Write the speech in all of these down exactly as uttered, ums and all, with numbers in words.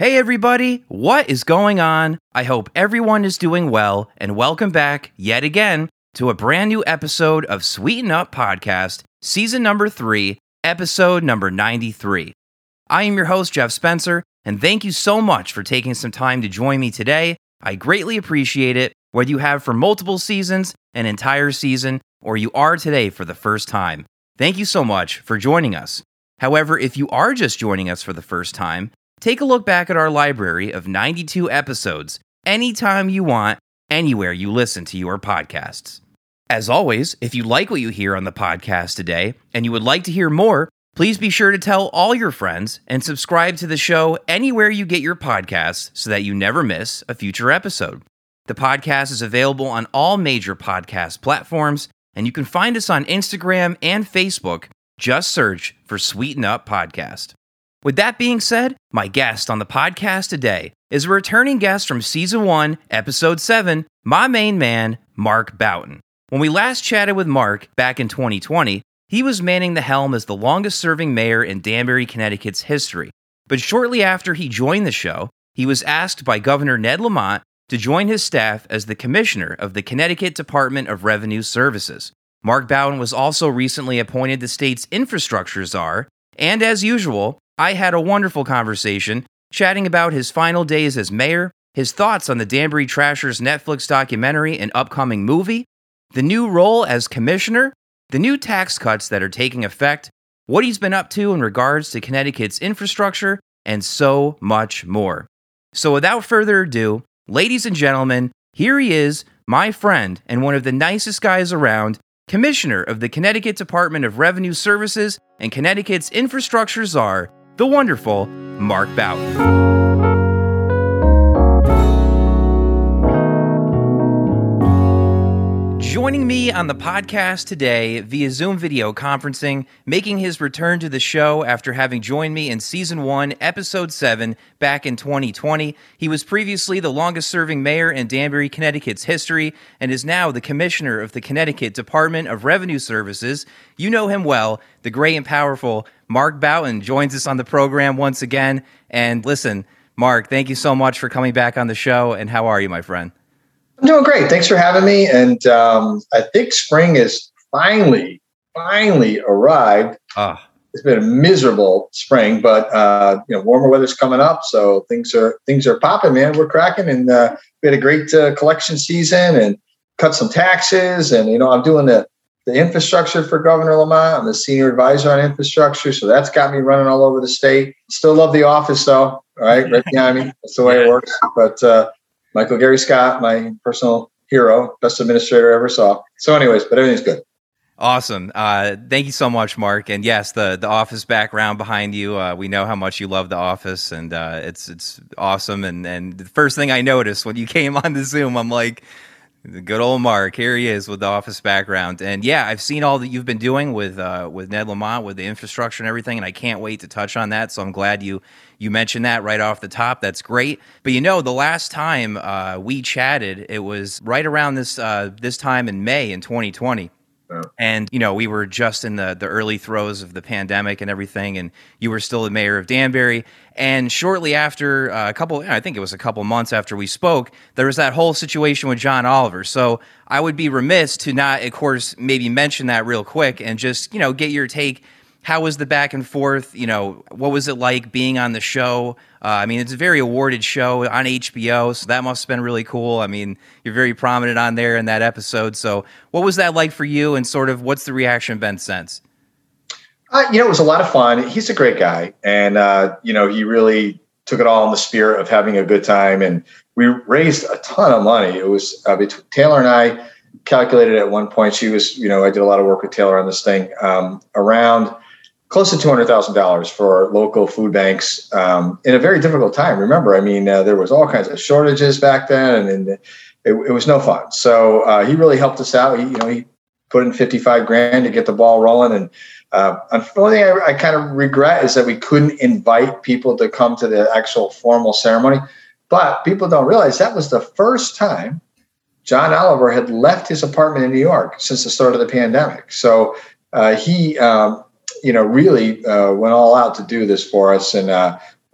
Hey everybody, what is going on? I hope everyone is doing well, and welcome back yet again to a brand new episode of Sweeten Up Podcast, season number three, episode number ninety-three. I am your host, Jeff Spencer, and thank you so much for taking some time to join me today. I greatly appreciate it, whether you have for multiple seasons, an entire season, or you are today for the first time. Thank you so much for joining us. However, if you are just joining us for the first time, take a look back at our library of ninety-two episodes anytime you want, anywhere you listen to your podcasts. As always, if you like what you hear on the podcast today and you would like to hear more, please be sure to tell all your friends and subscribe to the show anywhere you get your podcasts so that you never miss a future episode. The podcast is available on all major podcast platforms, and you can find us on Instagram and Facebook. Just search for Sweeten Up Podcast. With that being said, my guest on the podcast today is a returning guest from Season one, Episode seven, my main man, Mark Boughton. When we last chatted with Mark back in twenty twenty, he was manning the helm as the longest-serving mayor in Danbury, Connecticut's history. But shortly after he joined the show, he was asked by Governor Ned Lamont to join his staff as the commissioner of the Connecticut Department of Revenue Services. Mark Boughton was also recently appointed the state's infrastructure czar, and as usual, I had a wonderful conversation chatting about his final days as mayor, his thoughts on the Danbury Trashers Netflix documentary and upcoming movie, the new role as commissioner, the new tax cuts that are taking effect, what he's been up to in regards to Connecticut's infrastructure, and so much more. So without further ado, ladies and gentlemen, here he is, my friend and one of the nicest guys around, Commissioner of the Connecticut Department of Revenue Services and Connecticut's infrastructure czar, the wonderful Mark Boughton. Joining me on the podcast today via Zoom video conferencing, making his return to the show after having joined me in Season one, Episode seven, back in twenty twenty. He was previously the longest-serving mayor in Danbury, Connecticut's history, and is now the commissioner of the Connecticut Department of Revenue Services. You know him well, the great and powerful Mark Boughton joins us on the program once again. And listen, Mark, thank you so much for coming back on the show, and how are you, my friend? I'm doing great. Thanks for having me. And um, I think spring is finally, finally arrived. Ah. It's been a miserable spring, but uh, you know, warmer weather's coming up, so things are things are popping, man. We're cracking, and uh, we had a great uh, collection season and cut some taxes. And you know, I'm doing the the infrastructure for Governor Lamont. I'm the senior advisor on infrastructure, so that's got me running all over the state. Still love the office, though. All right, right behind me. That's the way it works. But uh, Michael Gary Scott, my personal hero, best administrator I ever saw. So anyways, but everything's good. Awesome. Uh, thank you so much, Mark. And yes, the, the Office background behind you, uh, we know how much you love The Office, and uh, it's it's awesome. And, and the first thing I noticed when you came on the Zoom, I'm like, the good old Mark, here he is with The Office background. And yeah, I've seen all that you've been doing with uh, with Ned Lamont, with the infrastructure and everything, and I can't wait to touch on that. So I'm glad you you mentioned that right off the top. That's great. But you know, the last time uh, we chatted, it was right around this uh, this time in May in twenty twenty. Yeah. And, you know, we were just in the, the early throes of the pandemic and everything, and you were still the mayor of Danbury. And shortly after, uh, a couple, I think it was a couple months after we spoke, there was that whole situation with John Oliver. So I would be remiss to not, of course, maybe mention that real quick and just, you know, get your take. How was the back and forth? You know, what was it like being on the show? Uh, I mean, it's a very awarded show on H B O, so that must have been really cool. I mean, you're very prominent on there in that episode. So what was that like for you, and sort of what's the reaction been since? Uh, you know, it was a lot of fun. He's a great guy. And, uh, you know, he really took it all in the spirit of having a good time. And we raised a ton of money. It was uh, between Taylor and I calculated at one point. She was, you know, I did a lot of work with Taylor on this thing, um, around close to two hundred thousand dollars for local food banks um, in a very difficult time. Remember, I mean, uh, there was all kinds of shortages back then, and, and it, it was no fun. So uh, he really helped us out. He, you know, he put in fifty-five grand to get the ball rolling. And uh, the only thing I, I kind of regret is that we couldn't invite people to come to the actual formal ceremony. But people don't realize that was the first time John Oliver had left his apartment in New York since the start of the pandemic. So uh, he, um, you know, really uh, went all out to do this for us. And uh,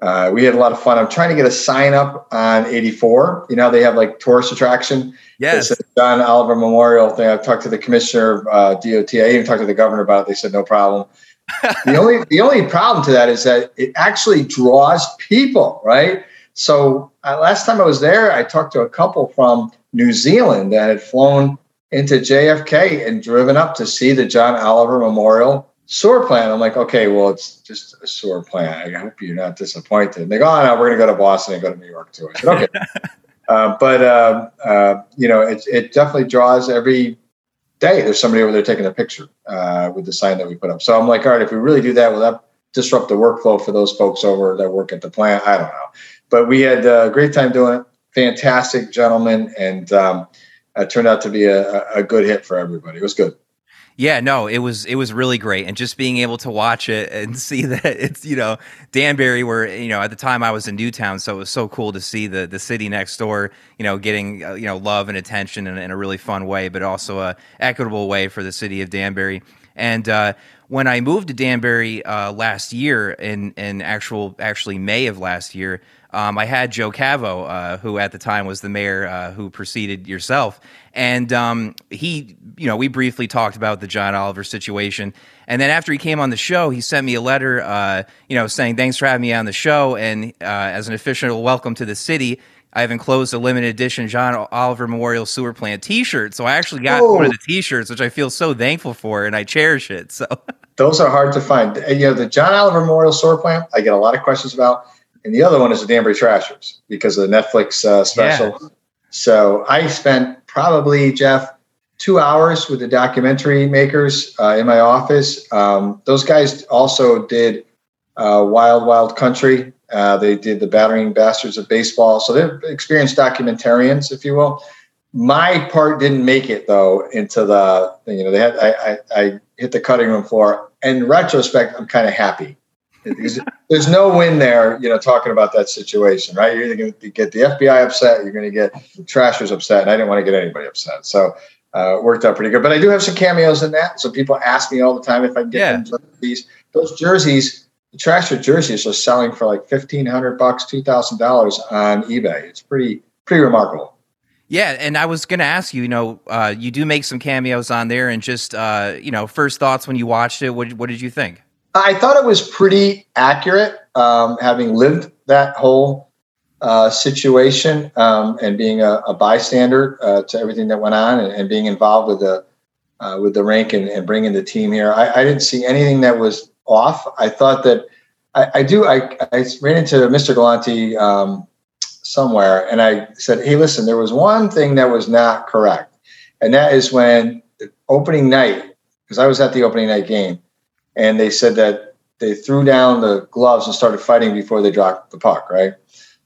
Uh, we had a lot of fun. I'm trying to get a sign up on eighty-four. You know, they have like tourist attraction. Yes. It's a John Oliver Memorial thing. I've talked to the commissioner of uh, D O T. I even talked to the governor about it. They said no problem. the only the only problem to that is that it actually draws people, right? So uh, last time I was there, I talked to a couple from New Zealand that had flown into J F K and driven up to see the John Oliver Memorial sewer plant. I'm like, okay, well, it's just a sewer plant. I hope you're not disappointed. And they go, oh, no, we're going to go to Boston and go to New York too. I said, okay. uh, but, uh, uh, you know, it, it definitely draws every day. There's somebody over there taking a picture uh, with the sign that we put up. So I'm like, all right, if we really do that, will that disrupt the workflow for those folks over that work at the plant? I don't know. But we had a great time doing it. Fantastic gentlemen. And um, it turned out to be a, a good hit for everybody. It was good. Yeah, no, it was it was really great, and just being able to watch it and see that it's, you know, Danbury, where, you know, at the time I was in Newtown, so it was so cool to see the the city next door, you know, getting uh, you know, love and attention in, in a really fun way, but also a equitable way for the city of Danbury. And uh, when I moved to Danbury uh, last year, in in actual actually May of last year, um, I had Joe Cavo, uh, who at the time was the mayor uh, who preceded yourself. And um, he, you know, we briefly talked about the John Oliver situation. And then after he came on the show, he sent me a letter, uh, you know, saying, thanks for having me on the show. And uh, as an official welcome to the city, I've enclosed a limited edition John Oliver Memorial Sewer Plant t-shirt. So I actually got oh. one of the t-shirts, which I feel so thankful for, and I cherish it. So those are hard to find. You know, the John Oliver Memorial Sewer Plant, I get a lot of questions about. And the other one is the Danbury Trashers because of the Netflix uh, special. Yeah. So I spent probably, Jeff, two hours with the documentary makers uh, in my office. Um, those guys also did uh, Wild Wild Country. Uh, they did the Battering Bastards of Baseball. So they're experienced documentarians, if you will. My part didn't make it, though, into the, you know, they had, I, I, I hit the cutting room floor. In retrospect, I'm kind of happy. There's no win there, you know, talking about that situation, right? You're either going to get the F B I upset, you're going to get Trashers upset, and I didn't want to get anybody upset. So uh, it worked out pretty good. But I do have some cameos in that. So people ask me all the time if I can get yeah. them these. Those jerseys, the Trasher jerseys are selling for like fifteen hundred bucks, two thousand dollars on eBay. It's pretty, pretty remarkable. Yeah, and I was going to ask you, you know, uh, you do make some cameos on there, and just, uh, you know, first thoughts when you watched it, what, what did you think? I thought it was pretty accurate, um, having lived that whole uh, situation um, and being a, a bystander uh, to everything that went on, and, and being involved with the uh, with the rink and, and bringing the team here. I, I didn't see anything that was off. I thought that I, I do. I, I ran into Mister Galante um, somewhere, and I said, "Hey, listen, there was one thing that was not correct, and that is when the opening night, because I was at the opening night game." And they said that they threw down the gloves and started fighting before they dropped the puck, right?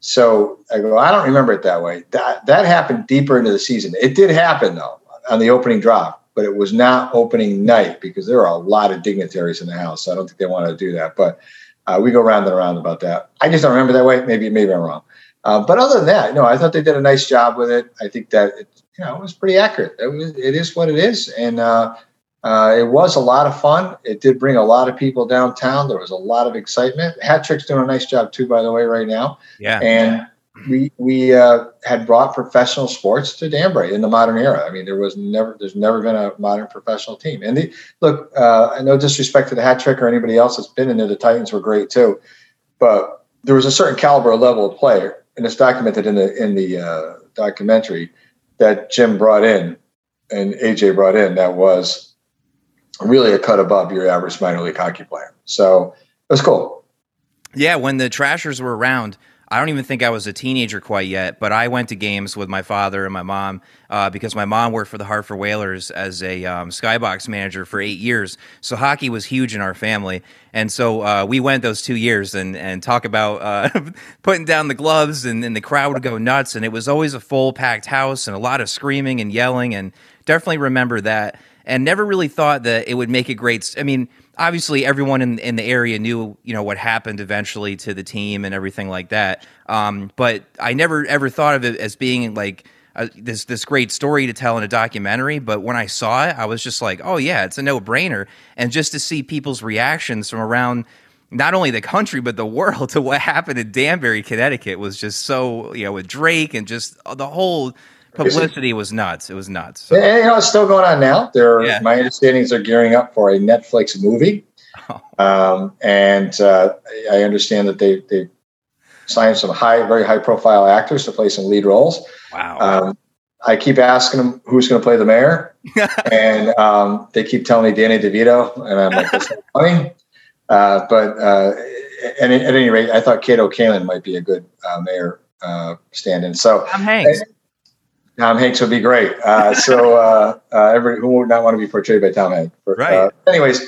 So I go, I don't remember it that way. That that happened deeper into the season. It did happen, though, on the opening drop, but it was not opening night because there are a lot of dignitaries in the house. So I don't think they want to do that. But uh, we go round and around about that. I just don't remember that way. Maybe maybe I'm wrong. Uh, but other than that, no, I thought they did a nice job with it. I think that it, you know, it was pretty accurate. It, was, it is what it is. And uh Uh, it was a lot of fun. It did bring a lot of people downtown. There was a lot of excitement. Hat Trick's doing a nice job too, by the way, right now. Yeah. And we we uh, had brought professional sports to Danbury in the modern era. I mean, there was never, there's never been a modern professional team. And the, look, uh, no disrespect to the Hat Trick or anybody else that's been in there. The Titans were great too, but there was a certain caliber level of player, and it's documented in the in the uh, documentary that Jim brought in and A J brought in. That was really a cut above your average minor league hockey player. So it was cool. Yeah, when the Trashers were around, I don't even think I was a teenager quite yet, but I went to games with my father and my mom uh, because my mom worked for the Hartford Whalers as a um, skybox manager for eight years. So hockey was huge in our family. And so uh, we went those two years and, and talk about uh, putting down the gloves, and, and the crowd would go nuts. And it was always a full packed house and a lot of screaming and yelling, and definitely remember that. And never really thought that it would make a great. I mean, obviously, everyone in in the area knew, you know, what happened eventually to the team and everything like that. Um, but I never ever thought of it as being like a, this this great story to tell in a documentary. But when I saw it, I was just like, oh yeah, it's a no brainer. And just to see people's reactions from around, not only the country but the world to what happened in Danbury, Connecticut was just so, you know, with Drake and just the whole publicity was nuts. It was nuts. So. And, you know, it's still going on now. There, Yeah. My understanding is they're gearing up for a Netflix movie, Oh. um, and uh, I understand that they they signed some high, very high profile actors to play some lead roles. Wow. Um, I keep asking them who's going to play the mayor, and um, they keep telling me Danny DeVito, and I'm like, that's not funny. Uh, but uh, at, at any rate, I thought Kato Kaelin might be a good uh, mayor uh, stand-in. So Tom Hanks. Tom Hanks would be great. Uh, so uh, uh, everybody who would not want to be portrayed by Tom Hanks. But, right. Uh, anyways,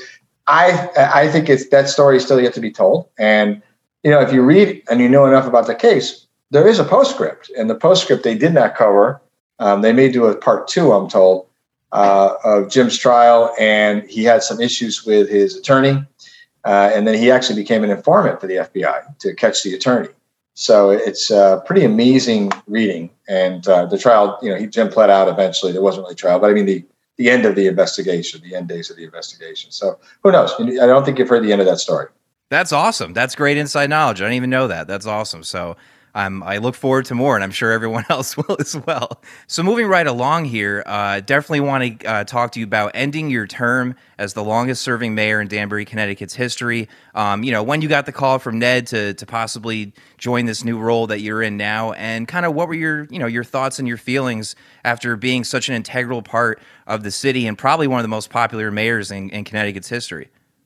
I I think it's that story is still yet to be told. And you know, if you read and you know enough about the case, there is a postscript, and the postscript they did not cover. Um, they may do a part two, I'm told, uh, of Jim's trial, and he had some issues with his attorney, uh, and then he actually became an informant for the F B I to catch the attorney. So it's uh, pretty amazing reading, and uh, the trial, you know, he, Jim pled out eventually. There wasn't really a trial, but I mean the the end of the investigation, the end days of the investigation. So who knows? I don't think you've heard the end of that story. That's awesome. That's great inside knowledge. I didn't even know that. That's awesome. So um, I look forward to more, and I'm sure everyone else will as well. So moving right along here, uh, definitely want to uh, talk to you about ending your term as the longest-serving mayor in Danbury, Connecticut's history. Um, you know, when you got the call from Ned to to possibly join this new role that you're in now, and kind of what were your you know your thoughts and your feelings after being such an integral part of the city and probably one of the most popular mayors in, in Connecticut's history.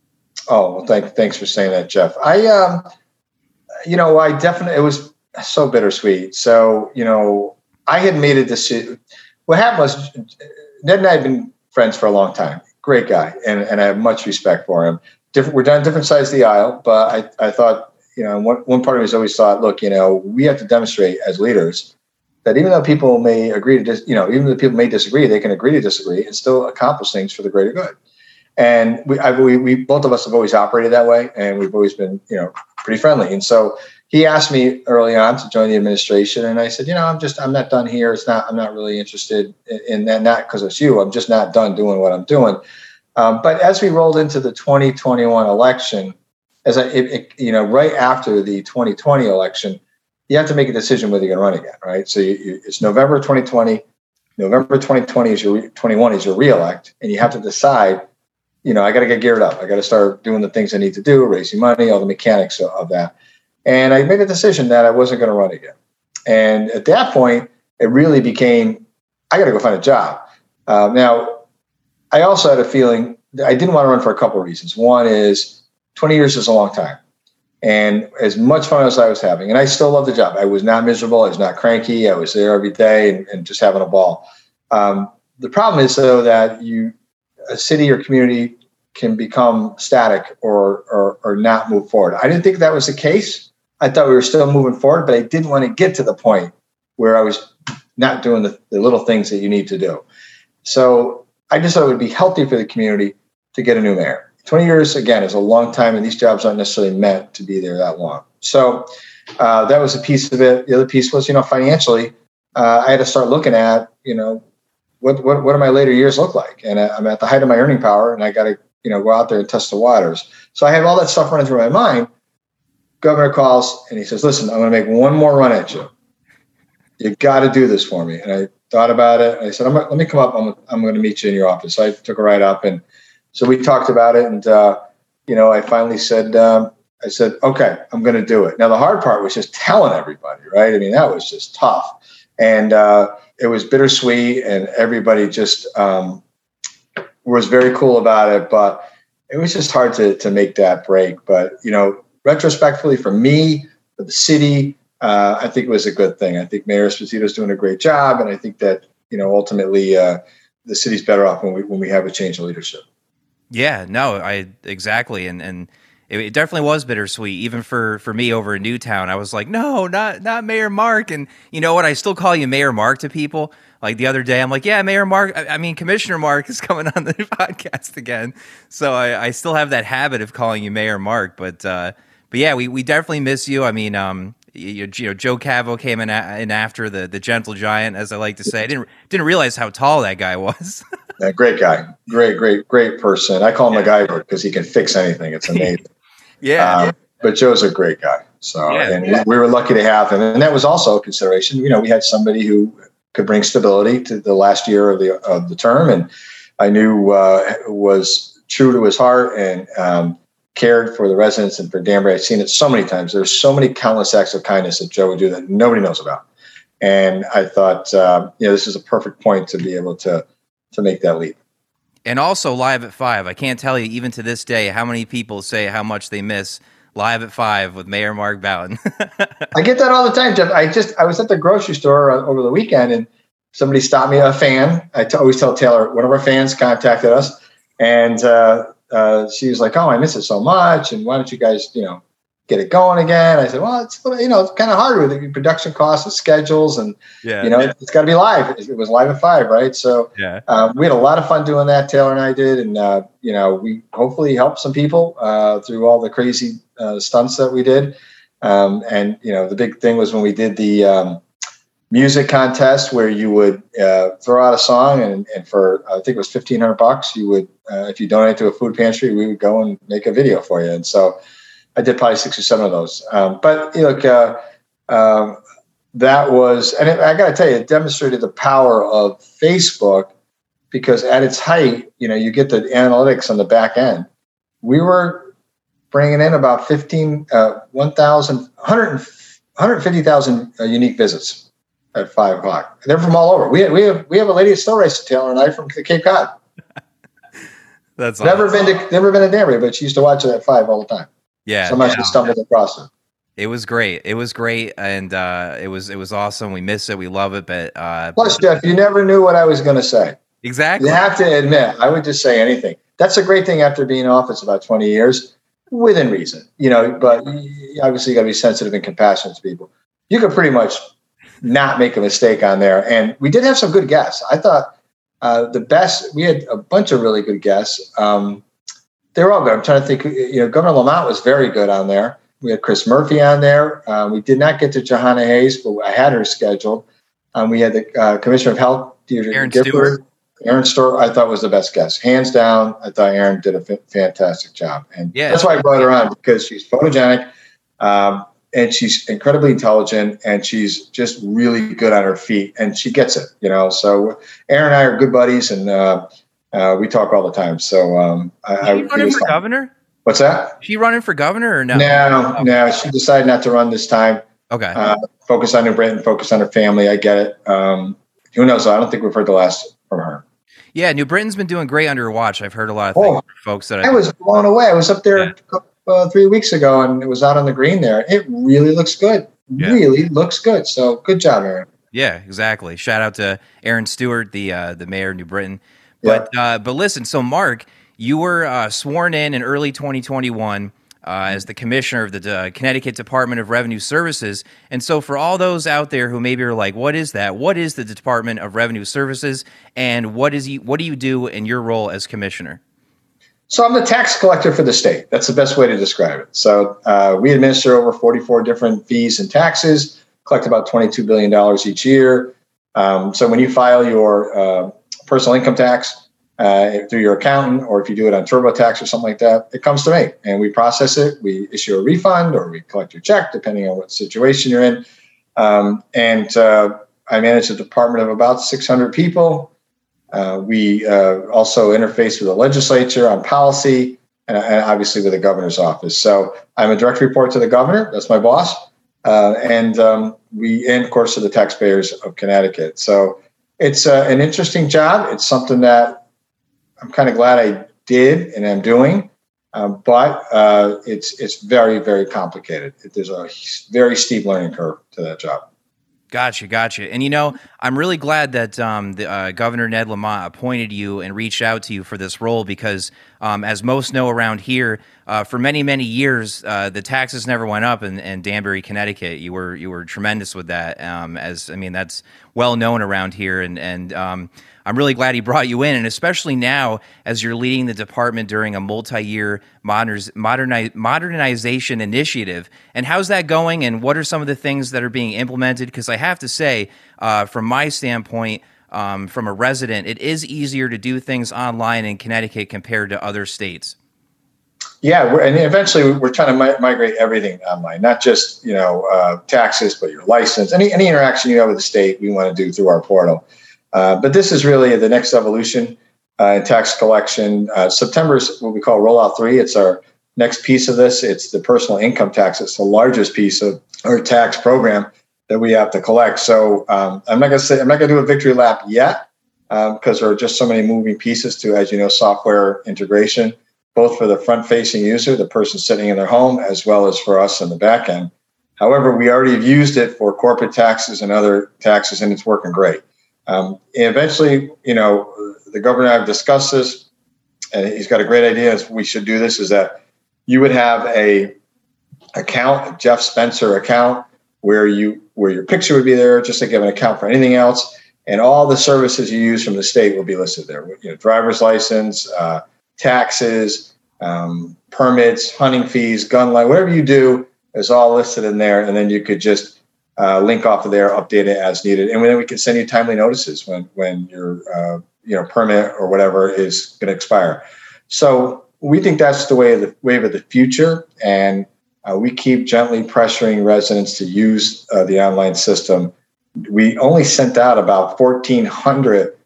Oh, well, thank, thanks for saying that, Jeff. I, um, you know, I definitely, it was so bittersweet. So, you know, I had made a decision. What happened was Ned and I had been friends for a long time. Great guy. And, and I have much respect for him. Different, we're on different sides of the aisle, but I, I thought, you know, one, one part of me has always thought, look, you know, we have to demonstrate as leaders that even though people may agree to, dis, you know, even though people may disagree, they can agree to disagree and still accomplish things for the greater good. And we, I, we, we, both of us have always operated that way, and we've always been, you know, pretty friendly. And so he asked me early on to join the administration, and I said, you know, I'm just, I'm not done here. It's not, I'm not really interested in, in that, not because it's you. I'm just not done doing what I'm doing. Um, but as we rolled into the twenty twenty-one election, as I, it, it, you know, right after the twenty twenty election, you have to make a decision whether you're going to run again, right? So you, you, it's November twenty twenty. November twenty twenty is your twenty-one is your reelect, and you have to decide. You know, I got to get geared up. I got to start doing the things I need to do, raising money, all the mechanics of, of that. And I made a decision that I wasn't going to run again. And at that point, it really became, I got to go find a job. Uh, now, I also had a feeling that I didn't want to run for a couple of reasons. One is twenty years is a long time. And as much fun as I was having, and I still love the job. I was not miserable. I was not cranky. I was there every day and, and just having a ball. Um, the problem is, though, that you, a city or community can become static or, or or not move forward. I didn't think that was the case. I thought we were still moving forward, but I didn't want to get to the point where I was not doing the, the little things that you need to do. So I just thought it would be healthy for the community to get a new mayor. twenty years, again, is a long time, and these jobs aren't necessarily meant to be there that long. So uh, that was a piece of it. The other piece was, you know, financially, uh, I had to start looking at, you know, What, what what do my later years look like? And I'm at the height of my earning power, and I got to you know go out there and test the waters. So I had all that stuff running through my mind. Governor calls and he says, "Listen, I'm going to make one more run at you. You got to do this for me." And I thought about it. I said, I'm, "Let me come up. I'm I'm going to meet you in your office." So I took a ride up, and so we talked about it. And uh, you know, I finally said, um, "I said, okay, I'm going to do it." Now the hard part was just telling everybody, right? I mean, that was just tough, and. Uh, It was bittersweet, and everybody just um, was very cool about it. But it was just hard to to make that break. But you know, retrospectively, for me, for the city, uh, I think it was a good thing. I think Mayor Esposito is doing a great job, and I think that you know, ultimately, uh, the city's better off when we when we have a change in leadership. Yeah, no, I exactly, and and. It, it definitely was bittersweet, even for, for me over in Newtown. I was like, no, not not Mayor Mark. And you know what? I still call you Mayor Mark to people. Like the other day, I'm like, yeah, Mayor Mark. I, I mean, Commissioner Mark is coming on the podcast again. So I, I still have that habit of calling you Mayor Mark. But uh, but yeah, we, we definitely miss you. I mean, um, you, you know, Joe Cavo came in, a, in after the the gentle giant, as I like to say. I didn't didn't realize how tall that guy was. Yeah, great guy, great, great, great person. I call him yeah. MacGyver because he can fix anything. It's amazing. Yeah. Um, but Joe's a great guy. So, Yeah. and we, we were lucky to have him. And that was also a consideration. You know, we had somebody who could bring stability to the last year of the of the term. And I knew uh, was true to his heart and um, cared for the residents and for Danbury. I've seen it so many times. There's so many countless acts of kindness that Joe would do that nobody knows about. And I thought, uh, you know, this is a perfect point to be able to to make that leap. And also Live at Five. I can't tell you, even to this day, how many people say how much they miss Live at Five with Mayor Mark Bowden. I get that all the time, Jeff. I just I was at the grocery store uh, over the weekend, and somebody stopped me. A fan. I t- always tell Taylor, one of our fans contacted us, and uh, uh, she was like, "Oh, I miss it so much, and why don't you guys, you know, get it going again?" I said, "Well, it's you know, it's kind of hard with the production costs and schedules, and yeah, you know, yeah. it's got to be live. It was Live at Five, right? So yeah. uh, we had a lot of fun doing that. Taylor and I did, and uh, you know, we hopefully helped some people uh, through all the crazy uh, stunts that we did. Um, and you know, the big thing was when we did the um, music contest, where you would uh, throw out a song, and, and for I think it was fifteen hundred bucks, you would, uh, if you donate to a food pantry, we would go and make a video for you. And so I did probably six or seven of those. Um, but you know, look, uh, um, that was, and it, I got to tell you, it demonstrated the power of Facebook, because at its height, you know, you get the analytics on the back end. We were bringing in about fifteen, uh, one thousand, one hundred, one hundred fifty thousand uh, unique visits at five o'clock. They're from all over. We have, we have, we have a lady that still races Taylor and I from Cape Cod. That's never awesome. been to, never been to Danbury, but she used to watch it at five all the time. Yeah. Somehow yeah. she stumbled across it. It was great. It was great. And uh, it was, it was awesome. We miss it. We love it. But uh, plus, Jeff, you never knew what I was going to say. Exactly. You have to admit, I would just say anything. That's a great thing after being in office about twenty years, within reason, you know, but obviously you got to be sensitive and compassionate to people. You could pretty much not make a mistake on there. And we did have some good guests. I thought uh, the best, we had a bunch of really good guests. Um, they were all good. I'm trying to think, you know, Governor Lamont was very good on there. We had Chris Murphy on there. Uh, we did not get to Johanna Hayes, but I had her scheduled. Um, we had the uh, Commissioner of Health, Deirdre Aaron Gifford. Stewart. Aaron Stewart, I thought was the best guest. Hands down, I thought Aaron did a f- fantastic job. And Yeah. that's why I brought her on, because she's photogenic, um, and she's incredibly intelligent, and she's just really good on her feet, and she gets it, you know. So Aaron and I are good buddies, and uh, uh, we talk all the time. So um, I, Is I she running for fun. governor? What's that? She running for governor or no? No, Oh. no. She decided not to run this time. Okay. Uh, focus on New Britain, focus on her family. I get it. Um, who knows? I don't think we've heard the last from her. Yeah, New Britain's been doing great under her watch. I've heard a lot of things Oh, from folks that I, I was blown away. I was up there Yeah. uh, three weeks ago, and it was out on the green there. It really looks good. Yeah. Really looks good. So good job, Aaron. Yeah, exactly. Shout out to Aaron Stewart, the uh, the mayor of New Britain. But uh, but listen, so Mark, you were uh, sworn in in early twenty twenty-one uh, as the commissioner of the uh, Connecticut Department of Revenue Services. And so for all those out there who maybe are like, what is that? What is the Department of Revenue Services? And what is you, what do you do in your role as commissioner? So I'm the tax collector for the state. That's the best way to describe it. So uh, we administer over forty-four different fees and taxes, collect about twenty-two billion dollars each year. Um, so when you file your uh, personal income tax uh, through your accountant, or if you do it on TurboTax or something like that, it comes to me and we process it. We issue a refund or we collect your check, depending on what situation you're in. Um, and uh, I manage a department of about six hundred people. Uh, we uh, also interface with the legislature on policy and, and obviously with the governor's office. So I'm a direct report to the governor. That's my boss. Uh, and um, we, and of course, to the taxpayers of Connecticut. So it's uh, an interesting job. It's something that I'm kind of glad I did and I'm doing. Um, but uh, it's it's very, very complicated. There's a very steep learning curve to that job. Gotcha, gotcha. And, you know, I'm really glad that um, the, uh, Governor Ned Lamont appointed you and reached out to you for this role because, um, as most know around here, uh, for many, many years, uh, the taxes never went up in, in Danbury, Connecticut. You were you were tremendous with that. Um, as I mean, that's well known around here. And, and um, I'm really glad he brought you in, and especially now as you're leading the department during a multi-year moderniz- moderni- modernization initiative. And how's that going, and what are some of the things that are being implemented? Because I have to say, uh, from my standpoint, um, from a resident, it is easier to do things online in Connecticut compared to other states. Yeah, we're, and eventually we're trying to mi- migrate everything online, not just you know uh, taxes, but your license, any any interaction you have with the state, we want to do through our portal. Uh, but this is really the next evolution uh, in tax collection. Uh, September is what we call Rollout Three. It's our next piece of this. It's the personal income tax. It's the largest piece of our tax program that we have to collect. So um, I'm not going to say I'm not going to do a victory lap yet because um, there are just so many moving pieces to, as you know, software integration, both for the front-facing user, the person sitting in their home, as well as for us in the back end. However, we already have used it for corporate taxes and other taxes, and it's working great. Um, and eventually, you know, the governor and I have discussed this, and he's got a great idea as we should do this, is that you would have a account, a Jeff Spencer account, where you where your picture would be there, just like you have an account for anything else, and all the services you use from the state will be listed there. You know, driver's license, uh, taxes, um, permits, hunting fees, gun license, whatever you do is all listed in there, and then you could just uh, link off of there, update it as needed, and then we can send you timely notices when when your uh, you know permit or whatever is going to expire. So we think that's the way of the wave of the future, and uh, we keep gently pressuring residents to use uh, the online system. We only sent out about fourteen hundred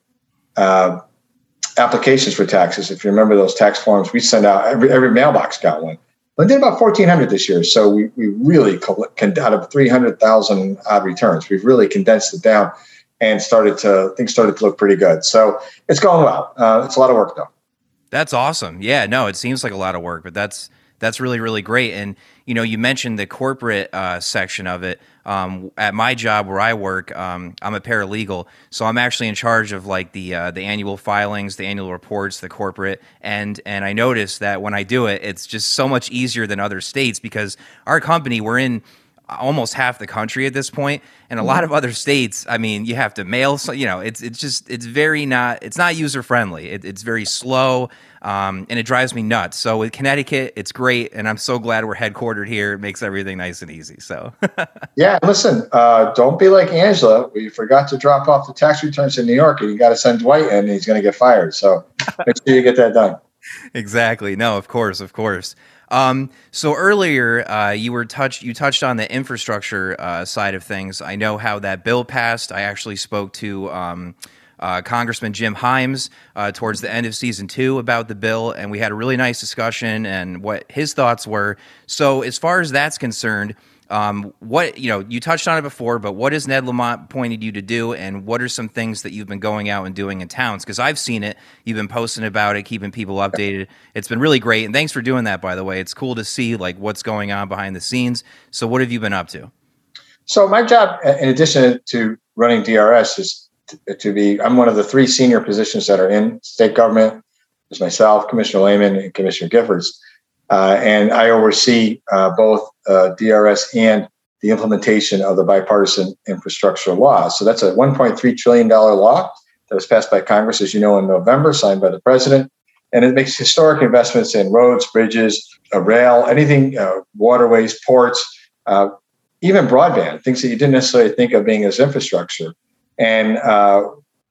uh, applications for taxes. If you remember those tax forms, we send out every every mailbox got one. We did about fourteen hundred this year, so we we really out of three hundred thousand odd returns, we've really condensed it down and started to things started to look pretty good. So it's going well. Uh, it's a lot of work though. That's awesome. Yeah, no, it seems like a lot of work, but that's that's really, really great. And, you know, you mentioned the corporate uh, section of it. Um, at my job where I work, um, I'm a paralegal, so I'm actually in charge of like the uh, the annual filings, the annual reports, the corporate, and and I noticed that when I do it, it's just so much easier than other states because our company, we're in almost half the country at this point, and a lot of other states, I mean, you have to mail, so, you know, it's it's just, it's very not, it's not user friendly. It, it's very slow, um, and it drives me nuts. So with Connecticut, it's great, and I'm so glad we're headquartered here. It makes everything nice and easy. So yeah, listen, uh, don't be like Angela. We forgot to drop off the tax returns in New York, and you got to send Dwight in, and he's going to get fired. So make sure you get that done. Exactly. No, of course, of course. Um, so earlier, uh, you were touched. You touched on the infrastructure uh, side of things. I know how that bill passed. I actually spoke to um, uh, Congressman Jim Himes uh, towards the end of season two about the bill, and we had a really nice discussion and what his thoughts were. So, as far as that's concerned, um, what you know, you touched on it before, but what has Ned Lamont pointed you to do, and what are some things that you've been going out and doing in towns? Because I've seen it, you've been posting about it, keeping people updated. It's been really great, and thanks for doing that. By the way, it's cool to see like what's going on behind the scenes. So, what have you been up to? So, my job, in addition to running D R S, is to, to be. I'm one of the three senior positions that are in state government. There's myself, Commissioner Lehman, and Commissioner Giffords. Uh, and I oversee uh, both uh, D R S and the implementation of the bipartisan infrastructure law. So that's a one point three trillion dollars law that was passed by Congress, as you know, in November, signed by the president. And it makes historic investments in roads, bridges, uh, rail, anything, uh, waterways, ports, uh, even broadband, things that you didn't necessarily think of being as infrastructure. And uh,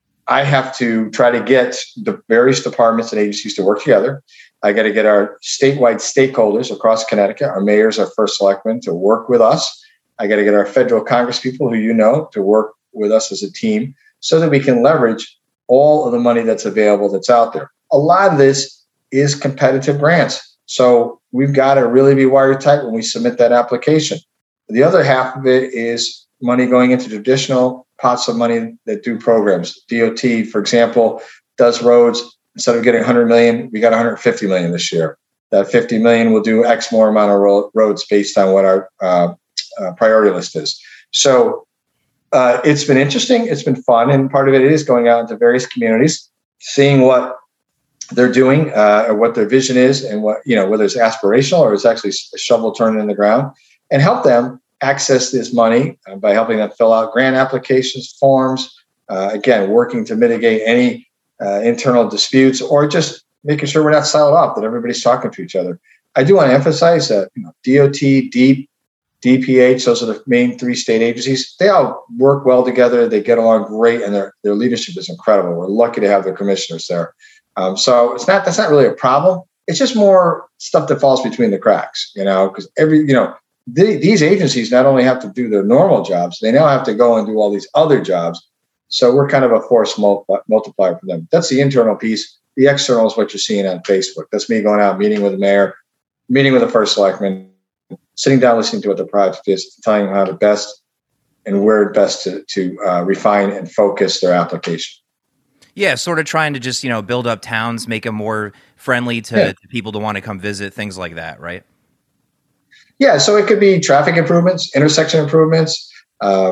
I have to try to get the various departments and agencies to work together. I got to get our statewide stakeholders across Connecticut, our mayors, our first selectmen, to work with us. I got to get our federal Congress people, who you know, to work with us as a team so that we can leverage all of the money that's available that's out there. A lot of this is competitive grants. So we've got to really be watertight when we submit that application. The other half of it is money going into traditional pots of money that do programs. D O T, for example, does roads. Instead of getting one hundred million, we got one hundred fifty million this year. That fifty million will do X more amount of ro- roads based on what our uh, uh, priority list is. So uh, it's been interesting. It's been fun. And part of it is going out into various communities, seeing what they're doing, uh, or what their vision is, and what, you know, whether it's aspirational or it's actually a shovel turning in the ground, and help them access this money uh, by helping them fill out grant applications, forms, uh, again, working to mitigate any Uh, internal disputes, or just making sure we're not siloed off, that everybody's talking to each other. I do want to emphasize that, you know, D O T, DEEP, D P H, those are the main three state agencies. They all work well together. They get along great, and their their leadership is incredible. We're lucky to have their commissioners there. Um, so it's not that's not really a problem. It's just more stuff that falls between the cracks, you know, because every, you know, the, these agencies not only have to do their normal jobs, they now have to go and do all these other jobs. So we're kind of a force multiplier for them. That's the internal piece. The external is what you're seeing on Facebook. That's me going out, meeting with the mayor, meeting with the first selectman, sitting down, listening to what the project is, telling them how to best and where best to, to uh, refine and focus their application. Yeah, sort of trying to just, you know, build up towns, make them more friendly to, yeah. to people to want to come visit, things like that, right? Yeah, so it could be traffic improvements, intersection improvements, uh,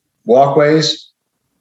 walkways,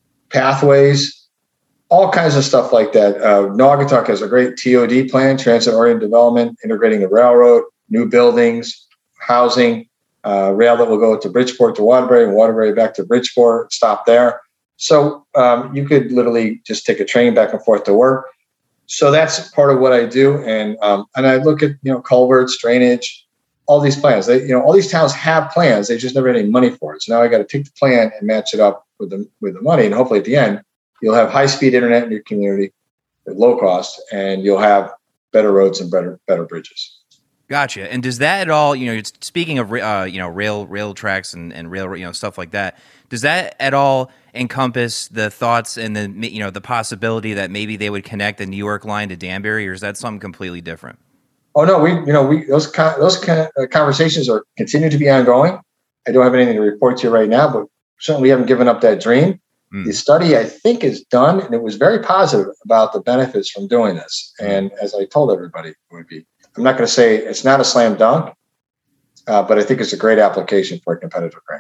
pathways, all kinds of stuff like that. Uh, Naugatuck has a great T O D plan, transit-oriented development, integrating the railroad, new buildings, housing, uh, rail that will go to Bridgeport to Waterbury, and Waterbury back to Bridgeport, stop there. So um, you could literally just take a train back and forth to work. So that's part of what I do. And um, and I look at, you know, culverts, drainage, all these plans. They, you know, all these towns have plans. They just never had any money for it. So now I got to take the plan and match it up with the with the money. And hopefully at the end, you'll have high-speed internet in your community at low cost, and you'll have better roads and better better bridges. Gotcha. And does that at all, you know, speaking of, uh, you know, rail, rail tracks and, and rail, you know, stuff like that, does that at all encompass the thoughts and the, you know, the possibility that maybe they would connect the New York line to Danbury, or is that something completely different? Oh, no, we, you know, we, those, those kind of conversations are continue to be ongoing. I don't have anything to report to you right now, but certainly haven't given up that dream. Mm. The study, I think, is done, and it was very positive about the benefits from doing this. And as I told everybody, it would be, I'm not going to say it's not a slam dunk, uh, but I think it's a great application for a competitive grant.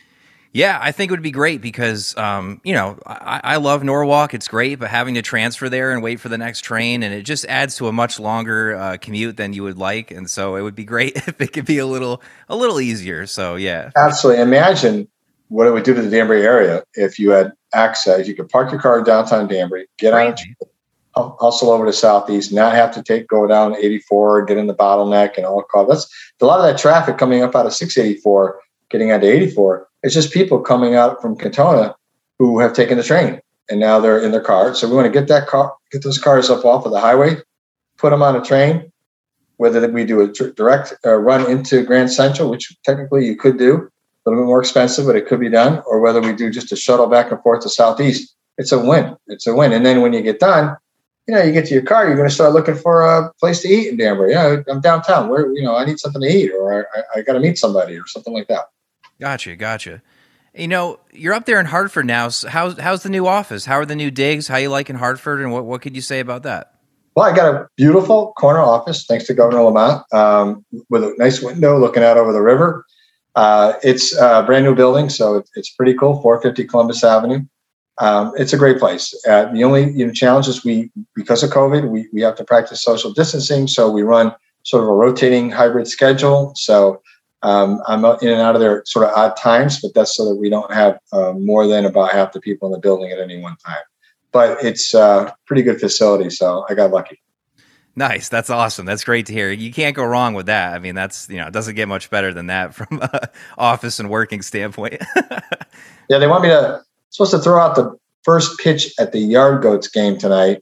Yeah, I think it would be great because, um, you know, I, I love Norwalk. It's great, but having to transfer there and wait for the next train, and it just adds to a much longer uh, commute than you would like. And so it would be great if it could be a little, a little easier. So yeah, absolutely. Imagine what it would do to the Danbury area if you had access. You could park your car downtown Danbury, get Crazy. on, hustle over to Southeast, not have to take go down eighty-four, get in the bottleneck, and all call. That's a lot of that traffic coming up out of six eighty-four, getting onto eighty-four. It's just people coming out from Cantona who have taken the train and now they're in their car. So we want to get that car, get those cars up off of the highway, put them on a train. Whether we do a tr- direct uh, run into Grand Central, which technically you could do, a little bit more expensive, but it could be done, or whether we do just a shuttle back and forth to Southeast, it's a win. It's a win. And then when you get done, you know, you get to your car, you're going to start looking for a place to eat in Danbury. Yeah, I'm downtown. Where, you know, I need something to eat, or I, I got to meet somebody, or something like that. Gotcha, gotcha. You know, you're up there in Hartford now. So how's how's the new office? How are the new digs? How you liking Hartford, and what, what could you say about that? Well, I got a beautiful corner office, thanks to Governor Lamont, um, with a nice window looking out over the river. Uh, it's a brand new building, so it, it's pretty cool. four fifty Columbus Avenue. Um, it's a great place. Uh, the only you know, challenge is we, because of COVID, we we have to practice social distancing, so we run sort of a rotating hybrid schedule. So um, I'm in and out of there sort of odd times, but that's so that we don't have uh, more than about half the people in the building at any one time. But it's a pretty good facility, so I got lucky. Nice. That's awesome. That's great to hear. You can't go wrong with that. I mean, that's, you know, it doesn't get much better than that from an office and working standpoint. Yeah, they want me to, supposed to throw out the first pitch at the Yard Goats game tonight.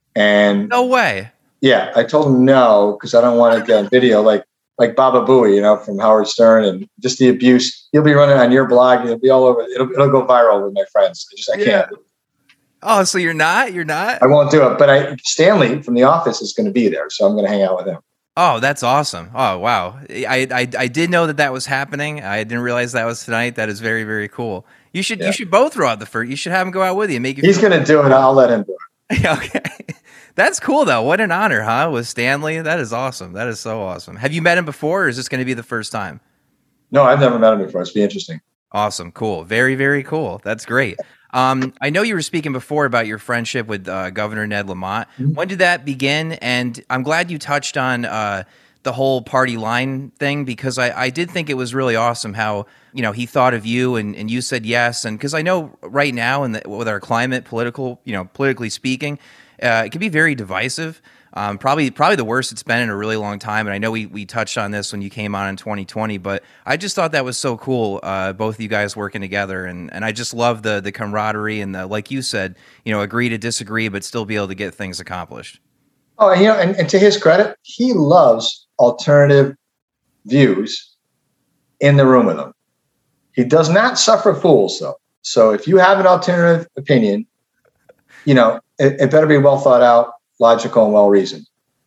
And no way. Yeah, I told them no, because I don't want to get on video like like Baba Booey, you know, from Howard Stern, and just the abuse. You'll be running on your blog. It'll be all over. It'll, it'll go viral with my friends. I just, I yeah. can't. Oh, so you're not? You're not? I won't do it. But I Stanley from The Office is going to be there, so I'm going to hang out with him. Oh, that's awesome. Oh, wow. I, I I did know that that was happening. I didn't realize that was tonight. That is very, very cool. You should yeah. you should both throw out the first. You should have him go out with you. Make you He's going to do it. I'll let him do it. Okay. That's cool, though. What an honor, huh? With Stanley. That is awesome. That is so awesome. Have you met him before, or is this going to be the first time? No, I've never met him before. It's be interesting. Awesome. Cool. Very, very cool. That's great. Um, I know you were speaking before about your friendship with uh, Governor Ned Lamont. Mm-hmm. When did that begin? And I'm glad you touched on uh, the whole party line thing, because I, I did think it was really awesome how, you know, he thought of you and, and you said yes. And because I know right now in the, with our climate, political, you know, politically speaking, uh, it can be very divisive. Um, probably, probably the worst it's been in a really long time. And I know we we touched on this when you came on in twenty twenty, but I just thought that was so cool. Uh, both of you guys working together, and and I just love the the camaraderie and the, like you said, you know, agree to disagree, but still be able to get things accomplished. Oh, you know, and, and to his credit, he loves alternative views in the room with him. He does not suffer fools, though. So if you have an alternative opinion, you know, it, it better be well thought out, logical, and well reasoned.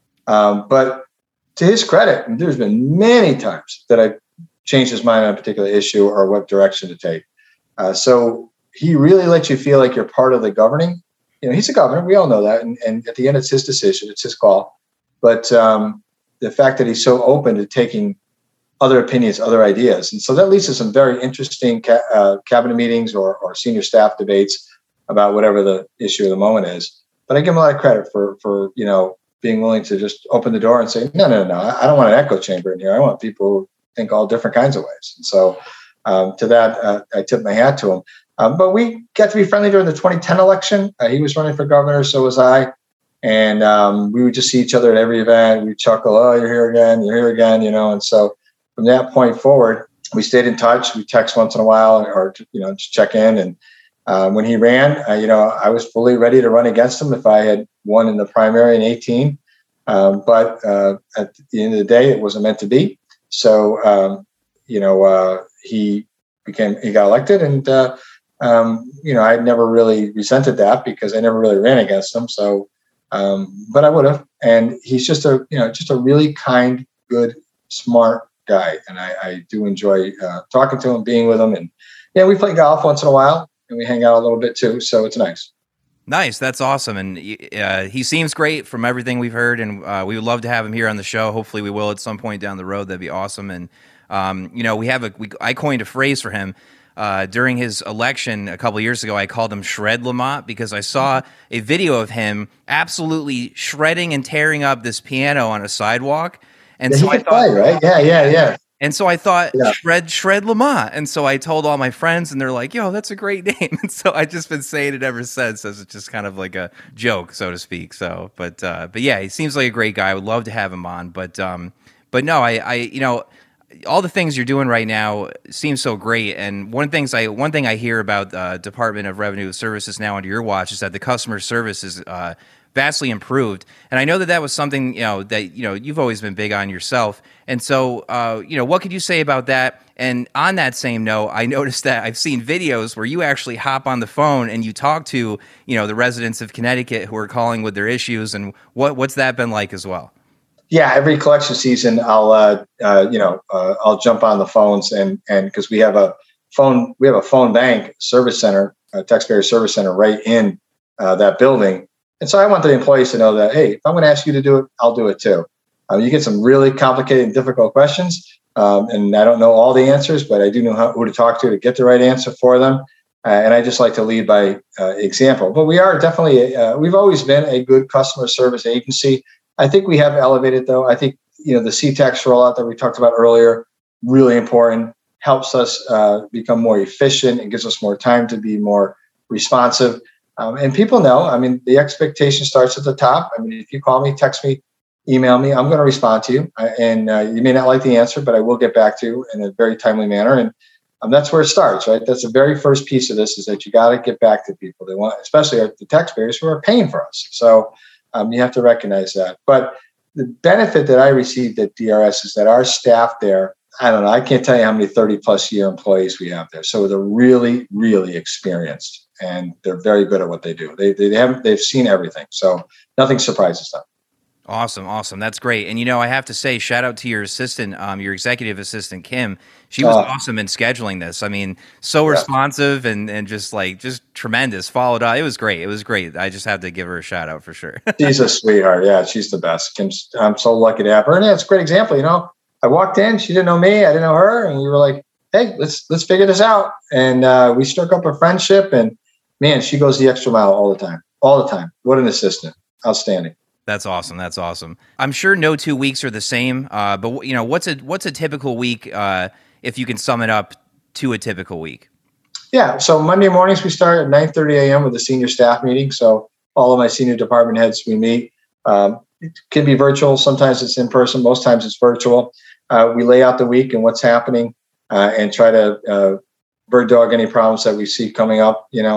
Um, but to his credit, there's been many times that I've changed his mind on a particular issue or what direction to take. Uh, so he really lets you feel like you're part of the governing. You know, he's a governor. We all know that. And, and at the end, it's his decision. It's his call. But um, the fact that he's so open to taking other opinions, other ideas. And so that leads to some very interesting ca- uh, cabinet meetings or, or senior staff debates about whatever the issue of the moment is. But I give him a lot of credit for, for you know, being willing to just open the door and say, no, no, no, I don't want an echo chamber in here. I want people who think all different kinds of ways. And so um, to that, uh, I tip my hat to him. Um, but we got to be friendly during the twenty ten election. Uh, he was running for governor, so was I. And um, we would just see each other at every event. We'd chuckle, oh, you're here again, you're here again, you know. And so from that point forward, we stayed in touch. We text once in a while or, you know, just check in. And uh, when he ran, uh, you know, I was fully ready to run against him if I had won in the primary in eighteen. Um, but uh, at the end of the day, it wasn't meant to be. So, um, you know, uh, he became, he got elected and, uh, um, you know, I never really resented that because I never really ran against him. So, um, but I would have. And he's just a, you know, just a really kind, good, smart guy. And I, I do enjoy uh, talking to him, being with him. And yeah, we play golf once in a while and we hang out a little bit too. So it's nice. Nice. That's awesome. And uh, he seems great from everything we've heard. And uh, we would love to have him here on the show. Hopefully we will at some point down the road. That'd be awesome. And, um, you know, we have a, we, I coined a phrase for him uh, during his election a couple of years ago. I called him Shred Lamont because I saw a video of him absolutely shredding and tearing up this piano on a sidewalk. And yeah, so he I thought, play, right? Yeah, yeah, yeah. And so I thought, yeah. Shred, Shred Lamont. And so I told all my friends, and they're like, yo, that's a great name. And so I've just been saying it ever since as it's just kind of like a joke, so to speak. So, but uh, but yeah, he seems like a great guy. I would love to have him on. But um, but no, I, I you know, all the things you're doing right now seem so great. And one things I one thing I hear about uh, Department of Revenue Services now under your watch is that the customer service is uh, vastly improved. And I know that that was something, you know, that, you know, you've always been big on yourself. And so, uh, you know, what could you say about that? And on that same note, I noticed that I've seen videos where you actually hop on the phone and you talk to, you know, the residents of Connecticut who are calling with their issues. And what what's that been like as well? Yeah, every collection season, I'll, uh, uh, you know, uh, I'll jump on the phones and, and because we have a phone, we have a phone bank service center, a taxpayer service center right in uh, that building. And so I want the employees to know that, hey, if I'm going to ask you to do it, I'll do it too. Um, you get some really complicated and difficult questions, um, and I don't know all the answers, but I do know how, who to talk to to get the right answer for them. Uh, and I just like to lead by uh, example. But we are definitely, uh, we've always been a good customer service agency. I think we have elevated, though. I think, you know, the C TAX rollout that we talked about earlier, really important, helps us uh, become more efficient and gives us more time to be more responsive. Um, and people know, I mean, the expectation starts at the top. I mean, if you call me, text me, email me, I'm going to respond to you. I, and uh, you may not like the answer, but I will get back to you in a very timely manner. And um, that's where it starts, right? That's the very first piece of this is that you got to get back to people. They want, especially the taxpayers who are paying for us. So um, you have to recognize that. But the benefit that I received at D R S is that our staff there, I don't know, I can't tell you how many thirty plus year employees we have there. So they're really, really experienced and they're very good at what they do. They, they haven't, they've seen everything. So nothing surprises them. Awesome. Awesome. That's great. And, you know, I have to say, shout out to your assistant, um, your executive assistant, Kim. She was uh, awesome in scheduling this. I mean, so yeah. responsive and, and just like, just tremendous. Followed up. It was great. It was great. I just had to give her a shout out for sure. She's a sweetheart. Yeah, she's the best. Kim's, I'm so lucky to have her. And yeah, it's a great example. You know, I walked in, she didn't know me, I didn't know her. And we were like, hey, let's, let's figure this out. And uh, we struck up a friendship and man, she goes the extra mile all the time, all the time. What an assistant. Outstanding. That's awesome. That's awesome. I'm sure no two weeks are the same, uh, but you know, what's a what's a typical week uh, if you can sum it up to a typical week? Yeah. So Monday mornings we start at nine thirty a.m. with a senior staff meeting. So all of my senior department heads we meet. Um, it can be virtual. Sometimes it's in person. Most times it's virtual. Uh, we lay out the week and what's happening, uh, and try to uh, bird dog any problems that we see coming up. You know.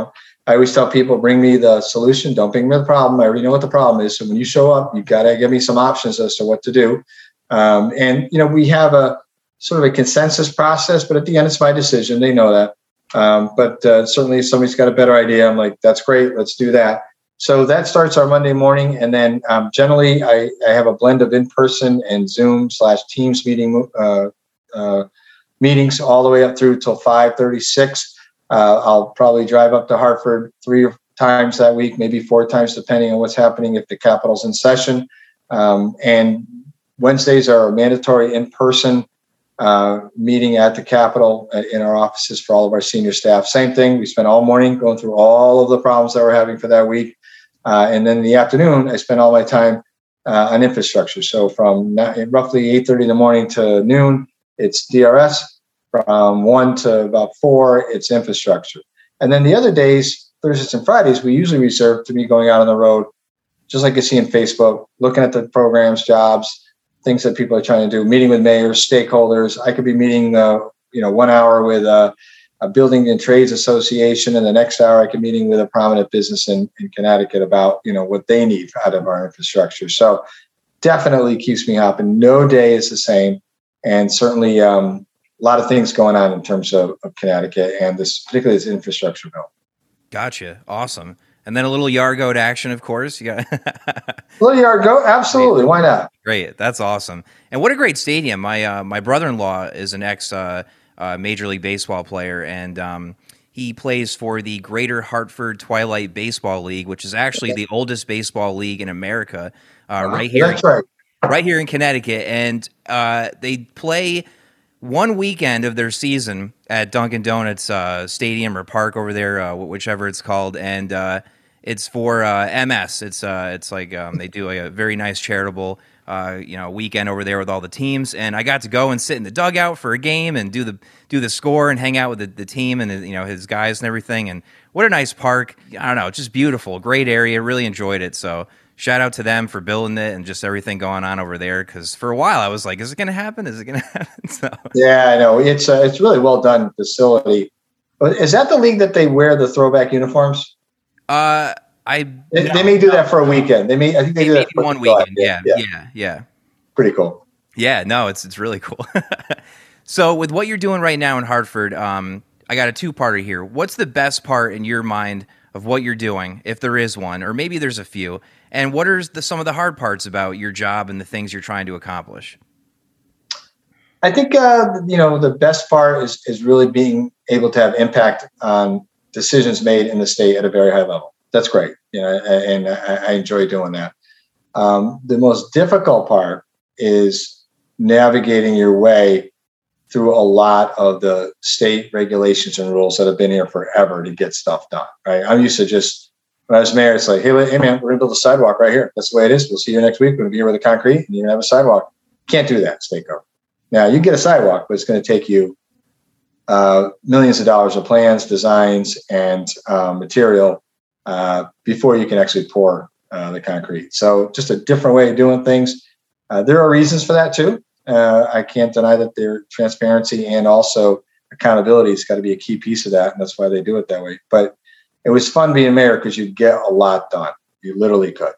I always tell people, bring me the solution. Don't bring me the problem. I already know what the problem is. So when you show up, you got to give me some options as to what to do. Um, and, you know, we have a sort of a consensus process, but at the end, it's my decision. They know that. Um, but uh, certainly if somebody's got a better idea, I'm like, that's great. Let's do that. So that starts our Monday morning. And then um, generally I, I have a blend of in-person and Zoom slash Teams meeting uh, uh, meetings all the way up through till five thirty-six. Uh, I'll probably drive up to Hartford three times that week, maybe four times, depending on what's happening if the Capitol's in session. Um, and Wednesdays are a mandatory in-person uh, meeting at the Capitol in our offices for all of our senior staff. Same thing. We spend all morning going through all of the problems that we're having for that week. Uh, and then in the afternoon, I spend all my time uh, on infrastructure. So from roughly eight thirty in the morning to noon, it's D R S. From one to about four, it's infrastructure. And then the other days, Thursdays and Fridays, we usually reserve to me going out on the road, just like you see in Facebook, looking at the programs, jobs, things that people are trying to do, meeting with mayors, stakeholders. I could be meeting, uh, you know, one hour with a, a building and trades association, and the next hour I could be meeting with a prominent business in, in Connecticut about, you know, what they need out of our infrastructure. So definitely keeps me hopping. No day is the same. And certainly, um, a lot of things going on in terms of, of Connecticut and this, particularly this infrastructure bill. Gotcha. Awesome. And then a little yard goat action, of course. You got a little yard goat. Absolutely. Great. Why not? Great. That's awesome. And what a great stadium. My, uh, my brother-in-law is an ex uh, uh, Major League Baseball player, and um, he plays for the Greater Hartford Twilight Baseball League, which is actually the oldest baseball league in America, uh, wow. right here. That's right. Right here in Connecticut. And uh, they play one weekend of their season at Dunkin' Donuts uh, Stadium or Park over there, uh, whichever it's called, and uh, it's for uh, M S. It's uh, it's like um, they do a, a very nice charitable uh, you know weekend over there with all the teams, and I got to go and sit in the dugout for a game and do the do the score and hang out with the, the team and you know his guys and everything. And what a nice park! I don't know, it's just beautiful, great area. Really enjoyed it. So shout out to them for building it and just everything going on over there. Because for a while I was like, is it going to happen? Is it going to happen? So. Yeah, I know. It's a, it's really well done facility. But is that the league that they wear the throwback uniforms? Uh, I They, no, they may do that for a weekend. They may, I think they, they do that for one weekend. Yeah, yeah, yeah, yeah. Pretty cool. Yeah, no, it's it's really cool. So with what you're doing right now in Hartford, um, I got a two-parter here. What's the best part in your mind of what you're doing, if there is one, or maybe there's a few? And what are the, some of the hard parts about your job and the things you're trying to accomplish? I think, uh, you know, the best part is, is really being able to have impact on decisions made in the state at a very high level. That's great. You know, and I, I enjoy doing that. Um, the most difficult part is navigating your way through a lot of the state regulations and rules that have been here forever to get stuff done. Right. I'm used to just, when I was mayor, it's like, hey, hey man, we're gonna build a sidewalk right here. That's the way it is. We'll see you next week. We're gonna be here with the concrete and you're gonna have a sidewalk. Can't do that, state government. Now you get a sidewalk, but it's gonna take you uh, millions of dollars of plans, designs, and uh, material uh, before you can actually pour uh, the concrete. So just a different way of doing things. Uh, there are reasons for that too. Uh, I can't deny that their transparency and also accountability has got to be a key piece of that, and that's why they do it that way. But it was fun being mayor because you get a lot done. You literally could.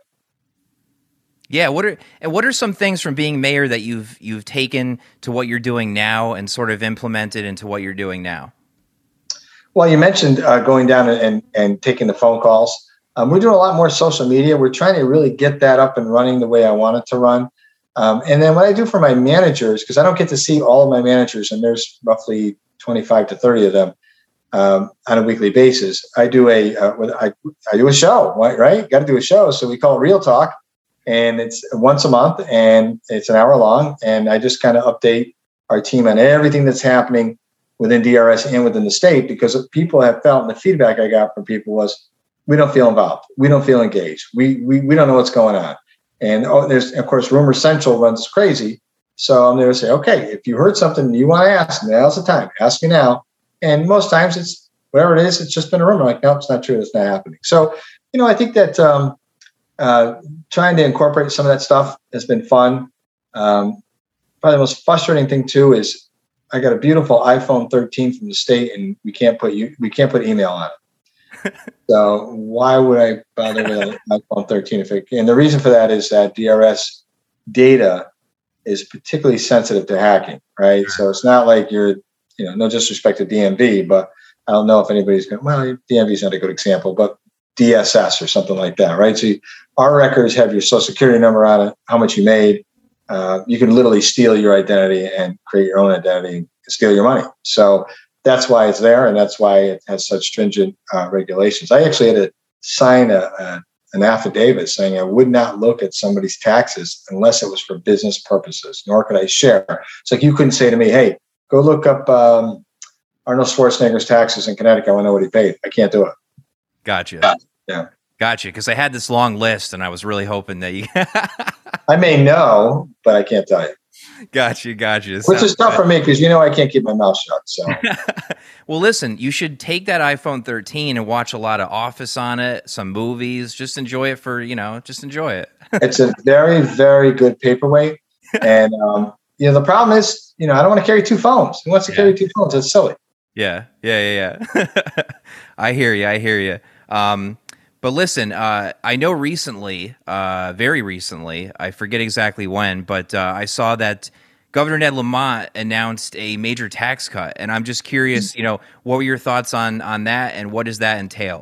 Yeah. What are and what are some things from being mayor that you've you've taken to what you're doing now and sort of implemented into what you're doing now? Well, you mentioned uh, going down and and taking the phone calls. Um, we're doing a lot more social media. We're trying to really get that up and running the way I want it to run. Um, and then what I do for my managers, because I don't get to see all of my managers, and there's roughly twenty-five to thirty of them um, on a weekly basis. I do a uh, I, I do a show, right? Got to do a show, so we call it Real Talk, and it's once a month, and it's an hour long, and I just kind of update our team on everything that's happening within D R S and within the state, because people have felt, and the feedback I got from people was, we don't feel involved, we don't feel engaged, we we we don't know what's going on. And oh, there's, of course, Rumor Central runs crazy. So I'm there to say, okay, if you heard something you want to ask, now's the time. Ask me now. And most times it's whatever it is, it's just been a rumor. Like, no, it's not true. It's not happening. So, you know, I think that um, uh, trying to incorporate some of that stuff has been fun. Um, probably the most frustrating thing, too, is I got a beautiful iPhone thirteen from the state, and we can't put you we can't put email on it. So why would I bother with an iPhone thirteen if it? And the reason for that is that D R S data is particularly sensitive to hacking, right? So it's not like you're, you know, no disrespect to D M V, but I don't know if anybody's going. Well, D M V is not a good example, but D S S or something like that, right? So you, our records have your social security number on it, how much you made. Uh, you can literally steal your identity and create your own identity and steal your money. So that's why it's there, and that's why it has such stringent uh, regulations. I actually had to sign a, a, an affidavit saying I would not look at somebody's taxes unless it was for business purposes, nor could I share. It's like you couldn't say to me, hey, go look up um, Arnold Schwarzenegger's taxes in Connecticut. I want to know what he paid. I can't do it. Gotcha. Yeah. yeah. Gotcha. Because I had this long list, and I was really hoping that you... I may know, but I can't tell you. Gotcha, gotcha. Which Sounds is tough good. for me because you know I can't keep my mouth shut. So, well, listen, you should take that iPhone thirteen and watch a lot of Office on it, some movies. Just enjoy it for you know, just enjoy it. It's a very, very good paperweight, and um, you know the problem is, you know, I don't want to carry two phones. Who wants to yeah. carry two phones? That's silly. Yeah, yeah, yeah, yeah. I hear you. I hear you. Um, But listen, uh, I know recently, uh, very recently, I forget exactly when, but uh, I saw that Governor Ned Lamont announced a major tax cut, and I'm just curious, you know, what were your thoughts on on that, and what does that entail?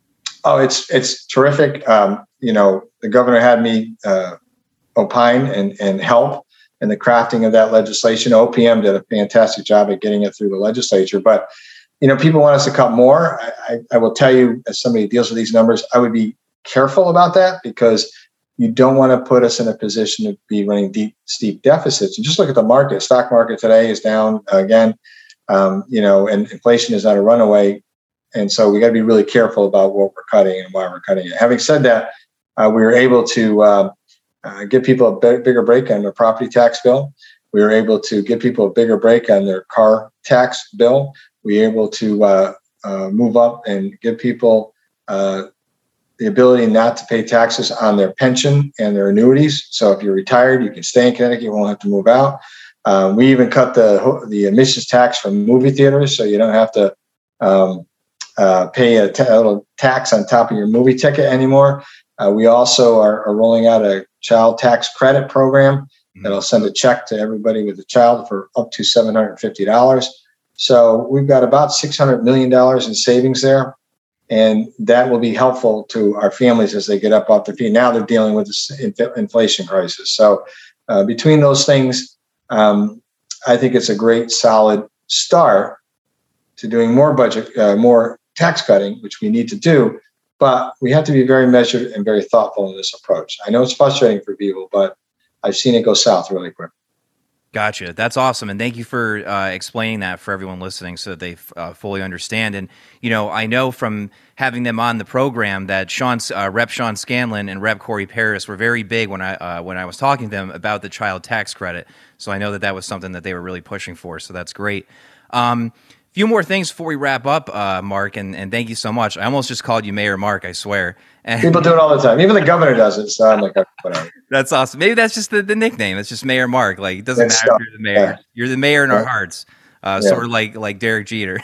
Oh, it's it's terrific. Um, you know, the governor had me uh, opine and and help in the crafting of that legislation. O P M did a fantastic job at getting it through the legislature, but you know, people want us to cut more. I, I, I will tell you, as somebody who deals with these numbers, I would be careful about that because you don't want to put us in a position to be running deep, steep deficits. And just look at the market. Stock market today is down again, um, you know, and inflation is not a runaway. And so we got to be really careful about what we're cutting and why we're cutting it. Having said that, uh, we were able to uh, uh, give people a b- bigger break on their property tax bill. We were able to give people a bigger break on their car tax bill. We were able to uh, uh, move up and give people uh, the ability not to pay taxes on their pension and their annuities. So if you're retired, you can stay in Connecticut. You won't have to move out. Um, we even cut the the admissions tax from movie theaters, so you don't have to um, uh, pay a, t- a little tax on top of your movie ticket anymore. Uh, we also are, are rolling out a child tax credit program that'll send a check to everybody with a child for up to seven hundred fifty dollars. So we've got about six hundred million dollars in savings there, and that will be helpful to our families as they get up off their feet. Now they're dealing with this inflation crisis. So uh, between those things, um, I think it's a great, solid start to doing more budget, uh, more tax cutting, which we need to do. But we have to be very measured and very thoughtful in this approach. I know it's frustrating for people, but I've seen it go south really quick. Gotcha. That's awesome. And thank you for uh, explaining that for everyone listening so that they uh, fully understand. And, you know, I know from having them on the program that Sean, uh, Rep Sean Scanlon and Rep Corey Paris were very big when I uh, when I was talking to them about the child tax credit. So I know that that was something that they were really pushing for. So that's great. Um, few more things before we wrap up, uh, Mark, and, and thank you so much. I almost just called you Mayor Mark, I swear. And people do it all the time. Even the governor does it. So I'm like, whatever. That's awesome. Maybe that's just the, the nickname. It's just Mayor Mark. Like, it doesn't That's matter stuff. if you're the mayor. Yeah. You're the mayor in yeah. our hearts. Uh, yeah. Sort of like like Derek Jeter.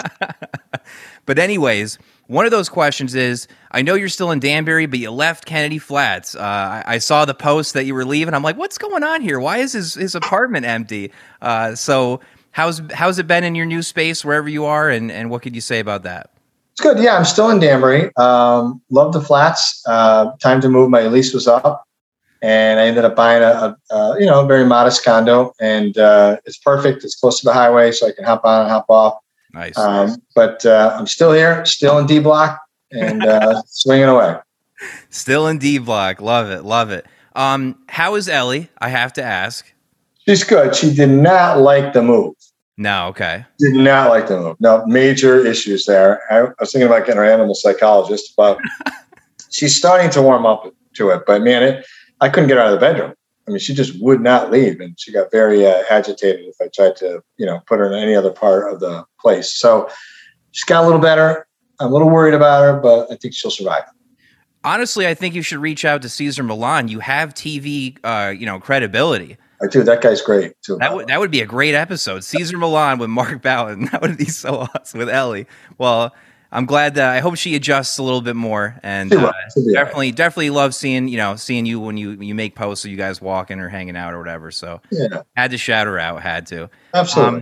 But anyways, one of those questions is, I know you're still in Danbury, but you left Kennedy Flats. Uh, I, I saw the post that you were leaving. I'm like, what's going on here? Why is his, his apartment empty? Uh, so how's how's it been in your new space, wherever you are, and, and what could you say about that? It's good. Yeah, I'm still in Danbury. Um, love the flats. Uh, time to move. My lease was up, and I ended up buying a, a, a you know a very modest condo, and uh, it's perfect. It's close to the highway, so I can hop on and hop off. Nice. Um, but uh, I'm still here, still in D Block, and uh, swinging away. Still in D Block. Love it. Love it. Um, how is Ellie? I have to ask. She's good. She did not like the move. No, okay. Did not like the move. No, major issues there. I, I was thinking about getting her animal psychologist, but she's starting to warm up to it. But man, it, I couldn't get her out of the bedroom. I mean, she just would not leave, and she got very uh, agitated if I tried to, you know, put her in any other part of the place. So she's got a little better. I'm a little worried about her, but I think she'll survive. Honestly, I think you should reach out to Cesar Millan. You have T V, uh, you know, credibility. I do. That guy's great too. That would that would be a great episode. Cesar Millan with Mark Bowden. That would be so awesome with Ellie. Well, I'm glad that I hope she adjusts a little bit more, and uh, definitely, right. definitely love seeing you know seeing you when you you make posts of you guys walking or hanging out or whatever. So yeah, had to shout her out, had to absolutely. Um,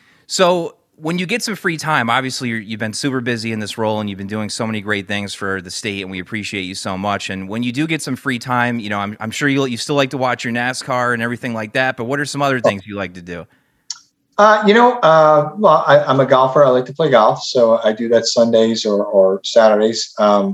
so when you get some free time, obviously you're, you've been super busy in this role, and you've been doing so many great things for the state, and we appreciate you so much. And when you do get some free time, you know I'm I'm sure you you still like to watch your NASCAR and everything like that. But what are some other things oh. you like to do? Uh, you know, uh, well, I, I'm a golfer. I like to play golf, so I do that Sundays or, or Saturdays. Um,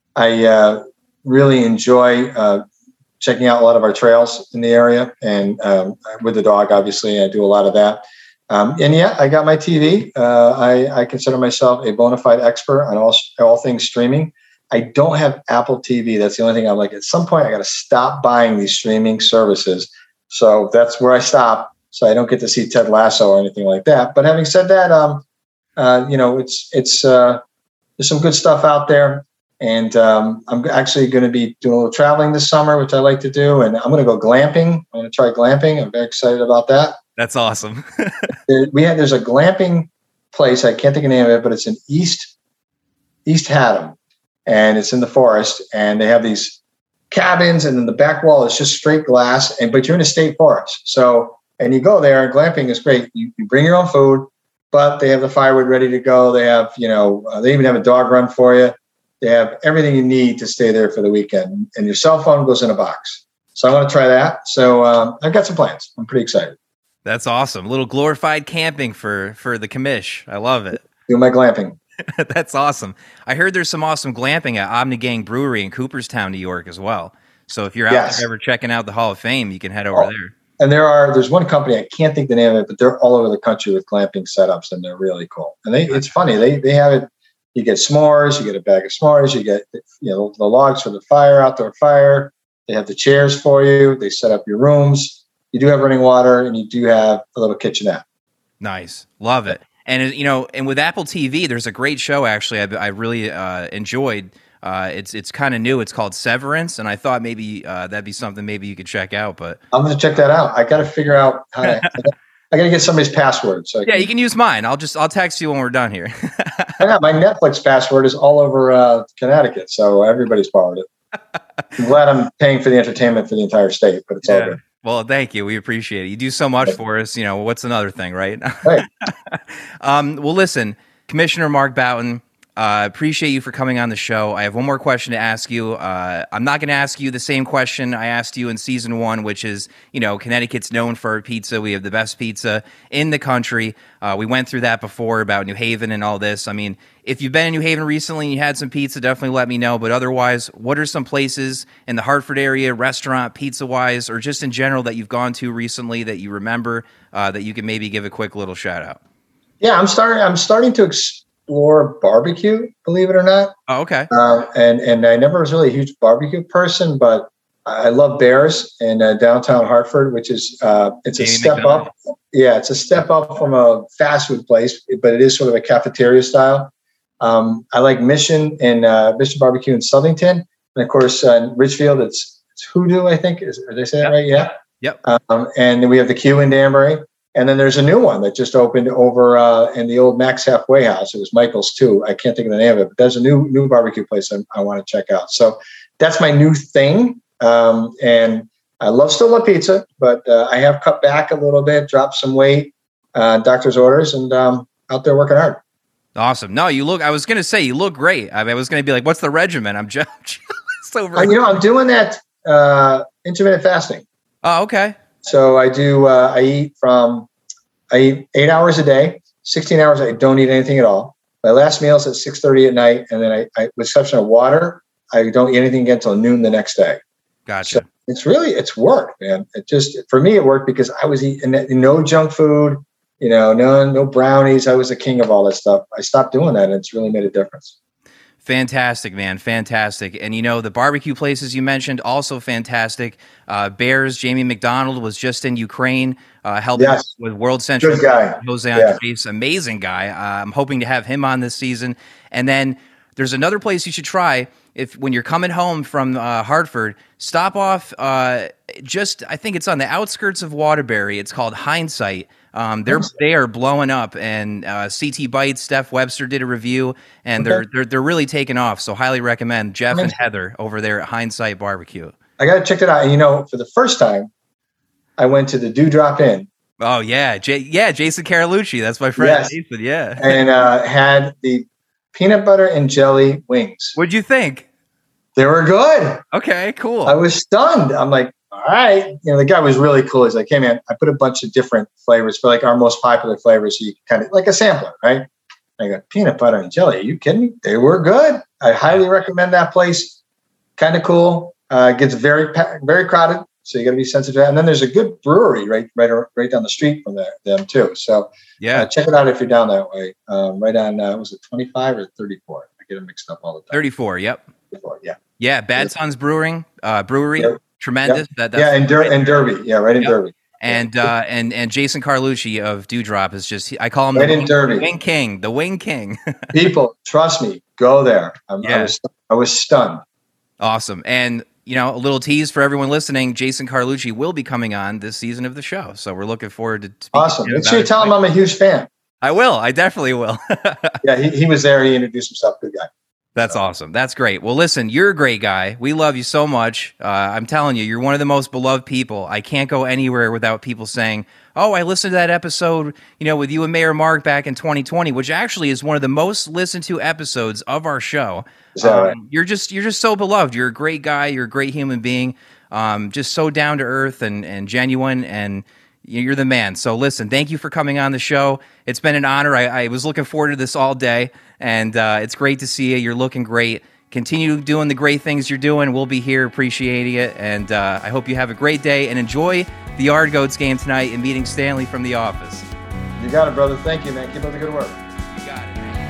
I uh, really enjoy uh, checking out a lot of our trails in the area, and um, with the dog, obviously, I do a lot of that. Um, and yeah, I got my T V. Uh, I, I consider myself a bona fide expert on all all things streaming. I don't have Apple T V. That's the only thing I'm like. At some point, I got to stop buying these streaming services. So that's where I stop. So I don't get to see Ted Lasso or anything like that. But having said that, um, uh, you know, it's it's uh, there's some good stuff out there, and um, I'm actually going to be doing a little traveling this summer, which I like to do, and I'm going to go glamping. I'm going to try glamping. I'm very excited about that. That's awesome. there, we have there's a glamping place. I can't think of the name of it, but it's in East East Haddam, and it's in the forest, and they have these cabins, and then the back wall is just straight glass, and but you're in a state forest, so. And you go there, and glamping is great. You, you bring your own food, but they have the firewood ready to go. They have, you know, uh, they even have a dog run for you. They have everything you need to stay there for the weekend. And your cell phone goes in a box. So I want to try that. So um, I've got some plans. I'm pretty excited. That's awesome. A little glorified camping for for the commish. I love it. Do my glamping. That's awesome. I heard there's some awesome glamping at Omnigang Brewery in Cooperstown, New York, as well. So if you're out yes. there ever checking out the Hall of Fame, you can head over oh. there. And there are, there's one company, I can't think the name of it, but they're all over the country with glamping setups, and they're really cool. And they, it's funny. They, they have it. You get s'mores, you get a bag of s'mores, you get, you know, the logs for the fire, outdoor fire. They have the chairs for you. They set up your rooms. You do have running water, and you do have a little kitchenette. Nice. Love it. And, you know, and with Apple T V, there's a great show, actually, I, I really uh, enjoyed. Uh, it's it's kind of new. It's called Severance, and I thought maybe uh, that'd be something maybe you could check out. But I'm going to check that out. I got to figure out how to. I got to get somebody's password. So I yeah, can, you can use mine. I'll just I'll text you when we're done here. I got my Netflix password is all over uh, Connecticut, so everybody's borrowed it. I'm glad I'm paying for the entertainment for the entire state, but it's yeah. all good. Well, thank you. We appreciate it. You do so much yeah. for us. You know, what's another thing, right? Right. um, well, listen, Commissioner Mark Boughton. Uh, appreciate you for coming on the show. I have one more question to ask you. Uh, I'm not going to ask you the same question I asked you in season one, which is, you know, Connecticut's known for pizza. We have the best pizza in the country. Uh, we went through that before about New Haven and all this. I mean, if you've been in New Haven recently and you had some pizza, definitely let me know. But otherwise, what are some places in the Hartford area, restaurant, pizza-wise, or just in general that you've gone to recently that you remember uh, that you can maybe give a quick little shout out? Yeah, I'm starting. I'm starting to explore barbecue, believe it or not. Oh, okay. Uh, and and I never was really a huge barbecue person, but I love Bears in uh, downtown Hartford, which is uh, it's a step McDonald. up. Yeah, it's a step up from a fast food place, but it is sort of a cafeteria style. Um, I like Mission and uh, Mission Barbecue in Southington, and of course uh, in Richfield, it's it's Hoodoo. I think is did I say that yep. right? Yeah. Yep. Um, and then we have the Q in Danbury. And then there's a new one that just opened over uh, in the old Max Halfway House. It was Michael's too. I can't think of the name of it, but there's a new new barbecue place I, I want to check out. So that's my new thing. Um, and I love still love pizza, but uh, I have cut back a little bit, dropped some weight, uh, doctor's orders, and um, out there working hard. Awesome. No, you look. I was going to say you look great. I, mean, I was going to be like, "What's the regimen?" I'm just so. Uh, you know, I'm doing that uh, intermittent fasting. Oh, okay. So I do, uh, I eat from, I eat eight hours a day, sixteen hours. I don't eat anything at all. My last meal is at six thirty at night. And then I, I, with exception of water, I don't eat anything again until noon the next day. Gotcha. So it's really, it's work, man. It just, for me, it worked because I was eating no junk food, you know, no, no brownies. I was the king of all that stuff. I stopped doing that, and it's really made a difference. Fantastic, man. Fantastic. And, you know, the barbecue places you mentioned, also fantastic. Uh, Bears, Jamie McDonald was just in Ukraine, uh, helping yes. with World Central. Good guy. Jose Andres, yeah. Amazing guy. Uh, I'm hoping to have him on this season. And then there's another place you should try. if when you're coming home from uh, Hartford, stop off. Uh, just I think it's on the outskirts of Waterbury. It's called Hindsight. Um, they're they are blowing up, and uh, C T Bites, Steph Webster did a review, and okay. they're they're they're really taking off. So highly recommend Jeff and Heather over there at Hindsight Barbecue. I got to check it out. And you know, for the first time, I went to the Dewdrop Inn. Oh yeah, J- yeah, Jason Caralucci. That's my friend yes. Jason. Yeah, and uh, had the peanut butter and jelly wings. What'd you think? They were good. Okay, cool. I was stunned. I'm like, all right. You know, the guy was really cool. He's like, hey man, I put a bunch of different flavors for like our most popular flavors. So you kind of like a sampler, right? I got peanut butter and jelly. Are you kidding me? They were good. I highly recommend that place. Kind of cool. Uh, gets very, very crowded. So you got to be sensitive to that. And then there's a good brewery right, right, right down the street from there, them too. So yeah, uh, check it out if you're down that way. Um, right on, uh, was it twenty-five or thirty-four? I get them mixed up all the time. thirty-four. Yep. thirty-four, yeah. Yeah. Bad Sons Brewing, uh, Brewery. Yep. Tremendous. Yep. That, that's yeah. And, Der- and Derby. Yeah. Right in yep. Derby. And, uh, and, and Jason Carlucci of Dewdrop is just, I call him right the in wing, Derby. wing King, the Wing King. People, trust me, go there. I'm, yeah. I was, I was stunned. Awesome. And, you know, a little tease for everyone listening, Jason Carlucci will be coming on this season of the show. So we're looking forward to speaking awesome. to him. Make sure you tell him I'm a huge fan. I will. I definitely will. yeah, he, he was there. He introduced himself. Good guy. That's awesome. That's great. Well, listen, you're a great guy. We love you so much. Uh, I'm telling you, you're one of the most beloved people. I can't go anywhere without people saying, oh, I listened to that episode, you know, with you and Mayor Mark back in twenty twenty, which actually is one of the most listened to episodes of our show. Is that um, right? You're just you're just so beloved. You're a great guy. You're a great human being. Um, just so down to earth and, and genuine, and you're the man. So listen, thank you for coming on the show. It's been an honor. I, I was looking forward to this all day, and uh, it's great to see you. You're looking great. Continue doing the great things you're doing. We'll be here appreciating it, and uh, I hope you have a great day and enjoy the Yard Goats game tonight and meeting Stanley from the office. You got it, brother. Thank you, man. Keep up the good work. You got it, man.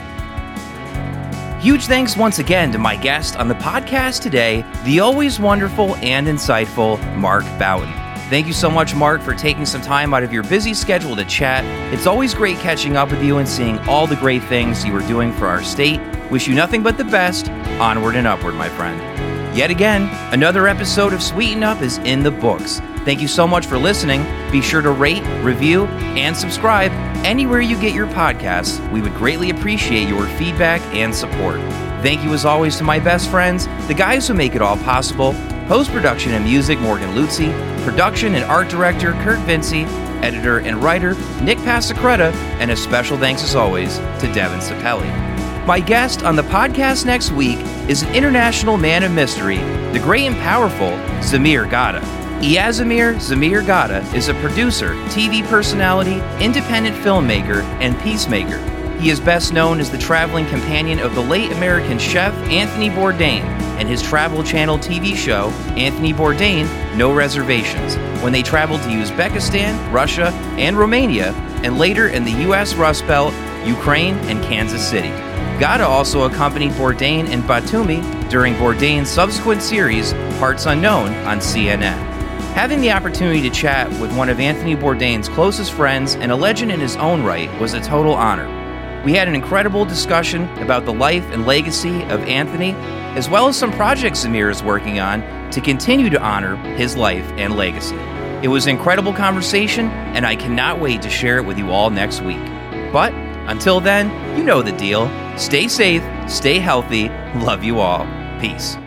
Huge thanks once again to my guest on the podcast today, the always wonderful and insightful Mark Boughton. Thank you so much, Mark, for taking some time out of your busy schedule to chat. It's always great catching up with you and seeing all the great things you are doing for our state. Wish you nothing but the best. Onward and upward, my friend. Yet again, another episode of Sweeten Up is in the books. Thank you so much for listening. Be sure to rate, review, and subscribe anywhere you get your podcasts. We would greatly appreciate your feedback and support. Thank you as always to my best friends, the guys who make it all possible. Post-production and music, Morgan Luzzi. Production and art director, Kurt Vinci. Editor and writer, Nick Pasacretta. And a special thanks as always to Devin Sapelli. My guest on the podcast next week is an international man of mystery, the great and powerful Zamir Gada. Iazamir Zamir Gada is a producer, T V personality, independent filmmaker, and peacemaker. He is best known as the traveling companion of the late American chef Anthony Bourdain and his Travel Channel T V show, Anthony Bourdain, No Reservations, when they traveled to Uzbekistan, Russia, and Romania, and later in the U S Rust Belt, Ukraine, and Kansas City. Gada also accompanied Bourdain in Batumi during Bourdain's subsequent series, Parts Unknown, on C N N. Having the opportunity to chat with one of Anthony Bourdain's closest friends and a legend in his own right was a total honor. We had an incredible discussion about the life and legacy of Anthony, as well as some projects Zamir is working on to continue to honor his life and legacy. It was an incredible conversation, and I cannot wait to share it with you all next week. But until then, you know the deal. Stay safe, stay healthy, love you all. Peace.